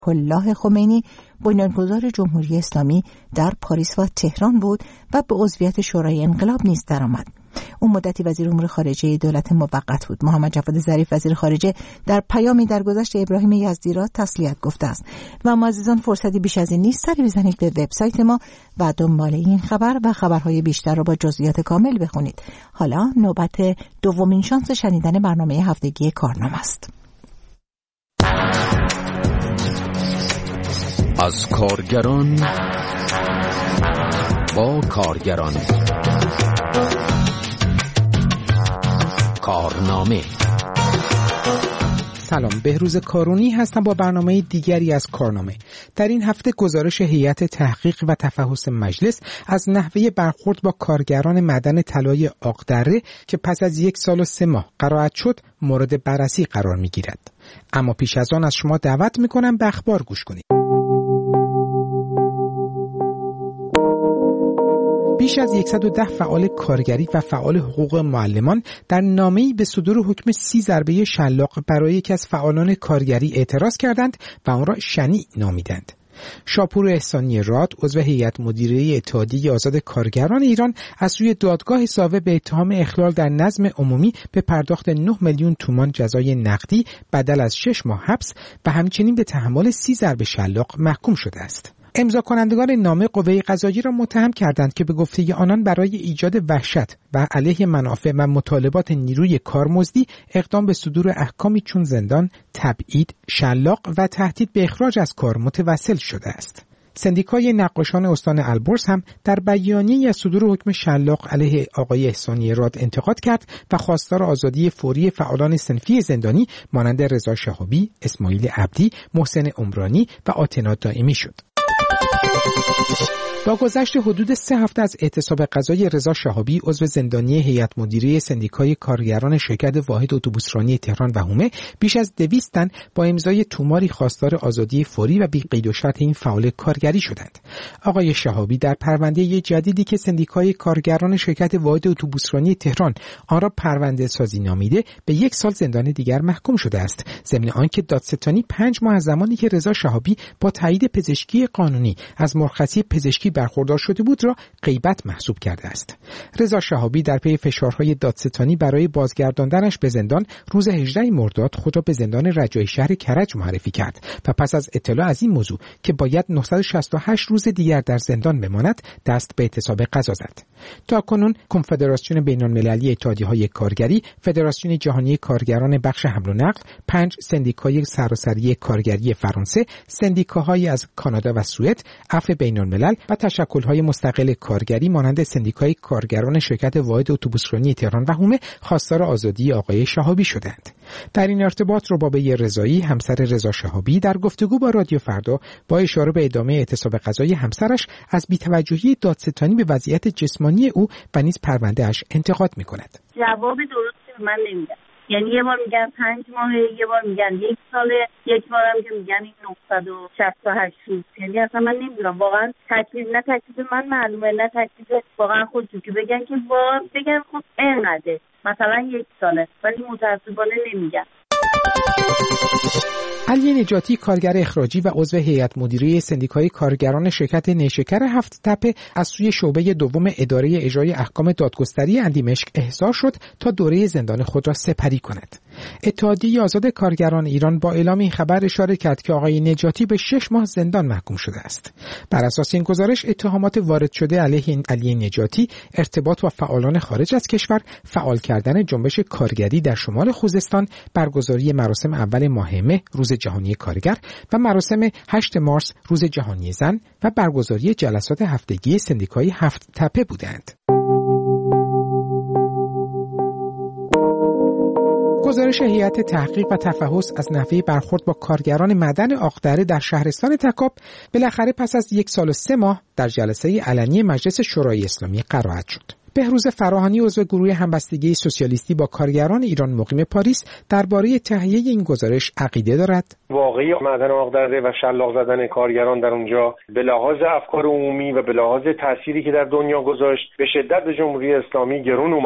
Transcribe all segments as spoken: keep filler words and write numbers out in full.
الله خمینی بنیانگذار جمهوری اسلامی در پاریس و تهران بود و به عضویت شورای انقلاب نیز درآمد. او مدتی وزیر امور خارجه دولت موقت بود. محمد جواد ظریف وزیر خارجه در پیامی درگذشت ابراهیم یزدی را تسلیت گفته است. و اما عزیزان فرصتی بیش از این نیست، سری بزنید به وبسایت ما و دنبال این خبر و خبرهای بیشتر را با جزئیات کامل بخونید. حالا نوبت دومین شانس شنیدن برنامه هفتگی کارنامه است. از کارگران با کارگران، کارنامه. سلام، بهروز کارونی هستم با برنامه دیگری از کارنامه. در این هفته گزارش هیئت تحقیق و تفحص مجلس از نحوه برخورد با کارگران معدن طلای آقدره که پس از یک سال و سه ماه قرائت شد مورد بررسی قرار می‌گیرد. اما پیش از آن از شما دعوت می‌کنم به اخبار گوش کنید. بیش از صد و ده فعال کارگری و فعال حقوق معلمان در نامه‌ای به صدور حکم سی ضربه شلاق برای یکی از فعالان کارگری اعتراض کردند و آن را شنیع نامیدند. شاپور احسانی راد، عضو هیئت مدیره اتحادیه آزاد کارگران ایران، از سوی دادگاه ساوه به اتهام اخلال در نظم عمومی به پرداخت نه میلیون تومان جزای نقدی بدل از شش ماه حبس و همچنین به تحمل سی ضربه شلاق محکوم شده است. امضا کنندگان نامه قوه قضاییه را متهم کردند که به گفته آنان برای ایجاد وحشت و علیه منافع و مطالبات نیروی کارمزدی اقدام به صدور احکامی چون زندان، تبعید، شلاق و تهدید به اخراج از کار متوسل شده است. سندیکای نقاشان استان البرز هم در بیانیه‌ای از صدور حکم شلاق علیه آقای احسانی راد انتقاد کرد و خواستار آزادی فوری فعالان صنفی زندانی مانند رضا شهابی، اسماعیل عبدی، محسن عمرانی و آتنا دائمی شد. با گذشت حدود سه هفته از اعتصاب قضایی رضا شهابی، عضو زندانی هیئت مدیره سندیکای کارگران شرکت واحد اتوبوسرانی تهران و حومه، بیش از دویست تن با امضای توماری خواستار آزادی فوری و بی قید و شرط این فعال کارگری شدند. آقای شهابی در پرونده جدیدی که سندیکای کارگران شرکت واحد اتوبوسرانی تهران آن را پرونده سازی نامیده، به یک سال زندان دیگر محکوم شده است، ضمن آنکه دادستانی پنج ماه از زمانی که رضا شهابی با تایید پزشکی قانونی از مرخصی پزشکی برخوردار شده بود را غیبت محسوب کرده است. رضا شهابی در پی فشارهای دادستانی برای بازگرداندنش به زندان روز هجدهم مرداد خود را به زندان رجایی شهر کرج معرفی کرد و پس از اطلاع از این موضوع که باید نهصد و شصت و هشت روز دیگر در زندان بماند، دست به اعتصاب قضا زد. تاکنون کنفدراسیون بین‌المللی اتحادیه‌های کارگری، فدراسیون جهانی کارگران بخش حمل و نقل، پنج سندیکای سراسری کارگری فرانسه، سندیکاهای از کانادا و سوئد، عفو بین‌الملل و تشکل‌های مستقل کارگری مانند سندیکای کارگران شرکت واحد اتوبوسرانی تهران و حومه خواستار آزادی آقای شهابی شدند. در این ارتباط ربابه رضایی، همسر رضا شهابی، در گفتگو با رادیو فردا با اشاره به ادامه اعتصاب قضایی همسرش از بی‌توجهی دادستانی به وضعیت جسمانی او و نیز پرونده‌اش انتقاد می‌کند. جواب درستی من نمیدم. یعنی یه بار میگن پنج ماهه، یه بار میگن یک ساله، یک بار هم که میگن این نهصد و شصت و هشت روز. یعنی اصلا من نمیدونم واقعا تکلیف نه تکلیف من معلومه نه تکلیف واقعا خودشون که بگن که بار بگن خب اینقدره مثلا یک ساله، ولی متاسفانه نمیگن. علی نجاتی، کارگر اخراجی و عضو هیئت مدیره سندیکای کارگران شرکت نیشکر هفت تپه، از سوی شعبه دوم اداره اجرای احکام دادگستری اندیمشک احضار شد تا دوره زندان خود را سپری کند. اتحادیه آزاد کارگران ایران با اعلام این خبر اشاره کرد که آقای نجاتی به شش ماه زندان محکوم شده است. بر اساس این گزارش، اتهامات وارد شده علیه علی نجاتی ارتباط با فعالان خارج از کشور، فعال کردن جنبش کارگری در شمال خوزستان، برگزاری مراسم اول ماه مه روز جهانی کارگر و مراسم هشت مارس روز جهانی زن و برگزاری جلسات هفتگی سندیکای هفت تپه بودند. گزارش هیئت تحقیق و تفحص از نحوه برخورد با کارگران معدن آقدره در شهرستان تکاب بالاخره پس از یک سال و سه ماه در جلسه علنی مجلس شورای اسلامی قرائت شد. بهروز فراهانی، عضو گروه همبستگی سوسیالیستی با کارگران ایران مقیم پاریس، درباره تهیه این گزارش عقیده دارد. واقعی معدن آقدره و شلاق زدن کارگران در اونجا به لحاظ افکار عمومی و به لحاظ تأثیری که در دنیا گذاشت به شدت به جمهوری اسلامی گرون اومد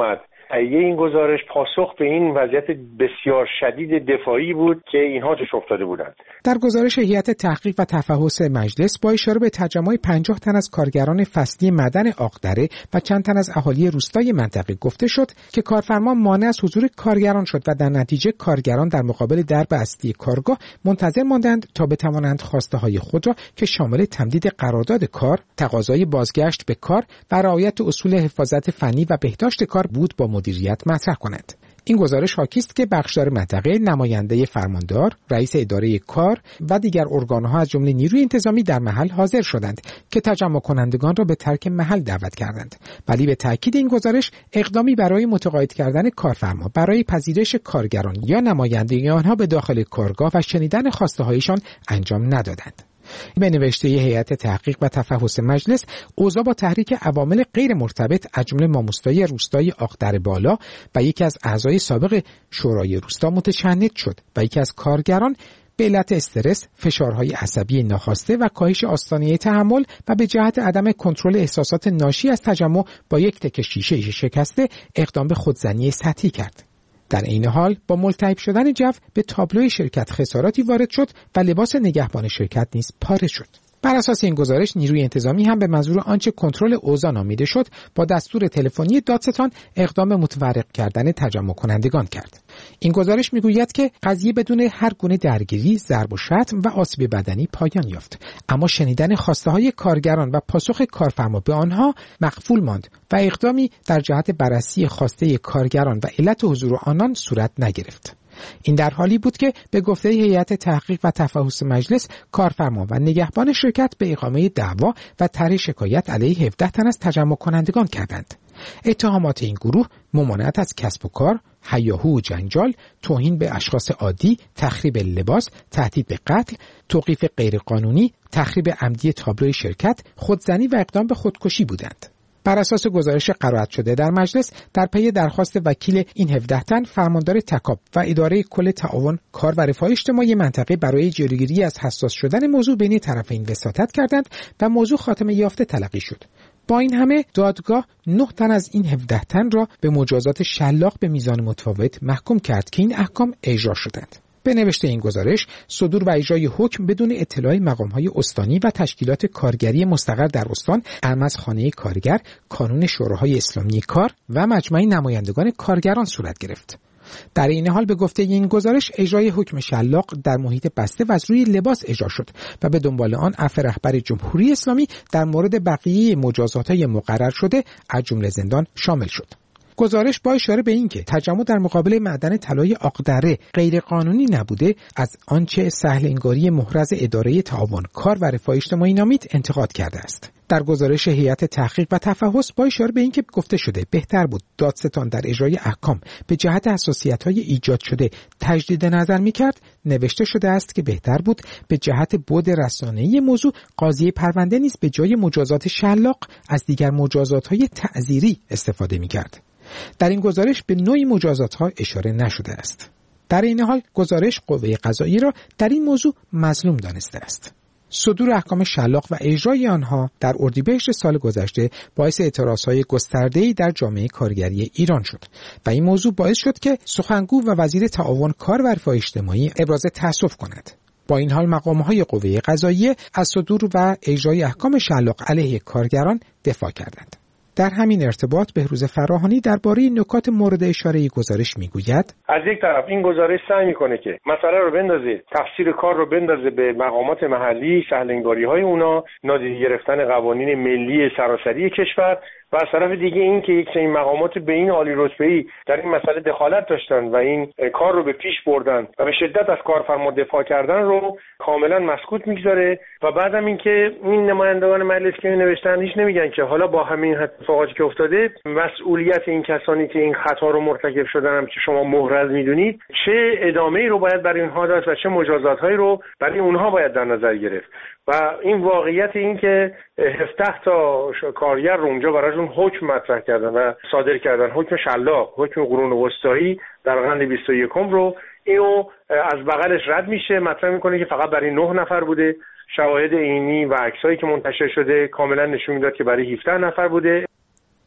تهیه این گزارش پاسخ به این وضعیت بسیار شدید دفاعی بود که اینها توش افتاده بودند. در گزارش هیئت تحقیق و تفحص مجلس با اشاره به تجمع پنجاه تن از کارگران فصلی معدن عاقدره و چند تن از اهالی روستای منطقه گفته شد که کارفرما مانع از حضور کارگران شد و در نتیجه کارگران در مقابل درب اصلی کارگاه منتظر ماندند تا بتوانند خواسته های خود را که شامل تمدید قرارداد کار، تقاضای بازگشت به کار و رعایت اصول حفاظت فنی و بهداشت کار بود با مدیریت مطرح کنند. این گزارش حاکی است که بخشدار منطقه، نماینده فرماندار، رئیس اداره کار و دیگر ارگان‌ها از جمله نیروی انتظامی در محل حاضر شدند که تجمع کنندگان را به ترک محل دعوت کردند. ولی به تاکید این گزارش اقدامی برای متقاعد کردن کارفرما برای پذیرش کارگران یا نمایندگی آنها به داخل کارگاه و شنیدن خواسته‌هایشان انجام ندادند. به نوشته هیئت تحقیق و تفحص مجلس، اوضاع با تحریک عوامل غیر مرتبط از جمله ماموستای روستای عاقدره بالا و یکی از اعضای سابق شورای روستا متشنج شد و یکی از کارگران به علت استرس، فشارهای عصبی ناخواسته و کاهش آستانه تحمل و به جهت عدم کنترل احساسات ناشی از تجمع با یک تکه شیشه شکسته اقدام به خودزنی سطحی کرد. در این حال با ملتهب شدن جو به تابلوی شرکت خساراتی وارد شد و لباس نگهبان شرکت نیز پاره شد. بر اساس این گزارش نیروی انتظامی هم به منظور آنچه کنترل اوضاع نامیده شد با دستور تلفنی دادستان اقدام به متفرق کردن تجمع کنندگان کرد. این گزارش میگوید که قضیه بدون هر گونه درگیری، ضرب و شتم و آسیب بدنی پایان یافت، اما شنیدن خواسته های کارگران و پاسخ کارفرما به آنها مغفول ماند و اقدامی در جهت بررسی خواسته کارگران و علت حضور آنان صورت نگرفت. این در حالی بود که به گفته هیئت تحقیق و تفحص مجلس، کارفرما و نگهبان شرکت به اقامه دعوا و طرح شکایت علیه هفده تن از تجمع کنندگان کردند. اتهامات این گروه ممانعت از کسب و کار، هیاهو و جنجال، توهین به اشخاص عادی، تخریب لباس، تهدید به قتل، توقیف غیرقانونی، تخریب عمدی تابلوی شرکت، خودزنی و اقدام به خودکشی بودند. بر اساس گزارش قرائت شده در مجلس، در پی درخواست وکیل این هفده تن، فرماندار تکاپ و اداره کل تعاون کار و رفاه اجتماعی منطقه برای جلوگیری از حساس شدن موضوع بین طرفین وساطت کردند و موضوع خاتمه یافته تلقی شد. با این همه دادگاه نه تن از این هفده تن را به مجازات شلاق به میزان متفاوت محکوم کرد که این احکام اجرا شدند. به نوشته این گزارش، صدور و اجرای حکم بدون اطلاع مقام‌های استانی و تشکیلات کارگری مستقر در استان، اعم از خانه کارگر، کانون شوراهای اسلامی کار و مجمع نمایندگان کارگران صورت گرفت. در این حال به گفته این گزارش، اجرای حکم شلاق در محیط بسته و از روی لباس اجرا شد و به دنبال آن عفو رهبر جمهوری اسلامی در مورد بقیه مجازات‌های مقرر شده از جمله زندان شامل شد. گزارش با اشاره به اینکه تجمع در مقابل معدن طلای عاقدره غیرقانونی نبوده، از آنچه سهل انگاری محرز اداره تعاون کار و رفاه اجتماعی نامید انتقاد کرده است. در گزارش هیئت تحقیق و تفحص با اشاره به اینکه گفته شده بهتر بود دادستان در اجرای احکام به جهت حساسیت‌های ایجاد شده تجدید نظر می‌کرد، نوشته شده است که بهتر بود به جهت بعد رسانه‌ای موضوع قاضی پرونده نیز به جای مجازات شلاق از دیگر مجازات‌های تعزیری استفاده می‌کرد. در این گزارش به نوعی مجازات‌ها اشاره نشده است. در این حال گزارش قوه قضاییه را در این موضوع مظلوم دانسته است. صدور احکام شلاق و اجرای آنها در اردیبهشت سال گذشته باعث اعتراضهای گسترده‌ای در جامعه کارگری ایران شد و این موضوع باعث شد که سخنگو و وزیر تعاون کار و رفاه اجتماعی ابراز تأسف کند. با این حال مقام‌های قوه قضاییه از صدور و اجرای احکام شلاق علیه کارگران دفاع کردند. در همین ارتباط بهروز فراهانی درباره نکات مورد اشاره گزارش میگوید: از یک طرف این گزارش سعی میکنه که مسئله رو بندازه، تفسیر کار رو بندازه به مقامات محلی، سهل‌انگاری‌های اونا، نادیده گرفتن قوانین ملی سراسری کشور، و از طرف دیگه این که یک سری مقامات به این عالی رتبه‌ای در این مسئله دخالت داشتن و این کار رو به پیش بردن و به شدت از کارفرما دفاع کردن رو کاملا مسکوت میگذاره و بعدم این که این نمایندگان مجلس که نوشتن هیچ نمیگن که حالا با همین اتفاقاتی که افتاده مسئولیت این کسانی که این خطا رو مرتکب شدن هم که شما محرز میدونید چه ادامه‌ای رو باید برای اینها داشت و چه مجازات‌هایی رو برای اونها باید در نظر گرفت. و این واقعیت این که هفده تا کارگر رو اونجا براشون حکم مطرح کردن و صادر کردن، حکم شلاق، حکم قرون وسطایی در قرن بیست و یکم رو، اینو از بغلش رد میشه، مطرح میکنه که فقط برای نه نفر بوده. شواهد عینی و عکسایی که منتشر شده کاملا نشون میداد که برای هفده نفر بوده.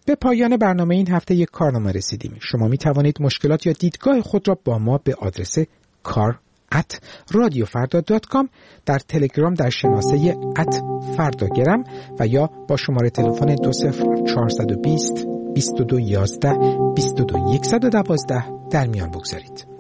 به پایان برنامه این هفته یک کارنامه رسیدیم. شما می توانید مشکلات یا دیدگاه خود را با ما به آدرس کار ات رادیو فردا دات کام، در تلگرام در شناسه ات فرداگرم و یا با شماره تلفن دو صفر چهار دو صفر بیست بیست و دو یازده بیست و دو صفر یک یک دو در میان بگذارید.